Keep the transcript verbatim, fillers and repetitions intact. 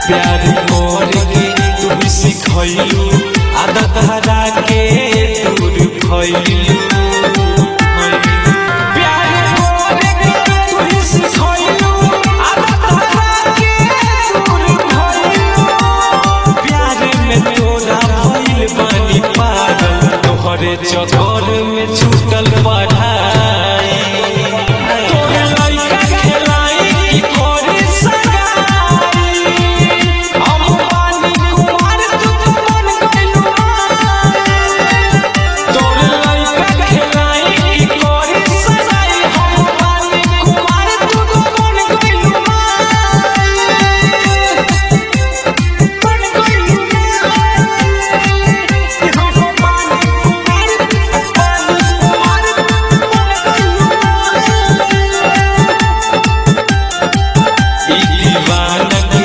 प्यार करके तू सिखैलू आदत हरा के दूर भइलू चक्कर में छूटल पढ़ाई तोरे लइका खेलाई की करे सगाई हम पानी कुमार तू तो मन गइलू तोरे लइका खेलाई की करे सगाई हम पानी कुमार तू तो मन गइलू दीवाना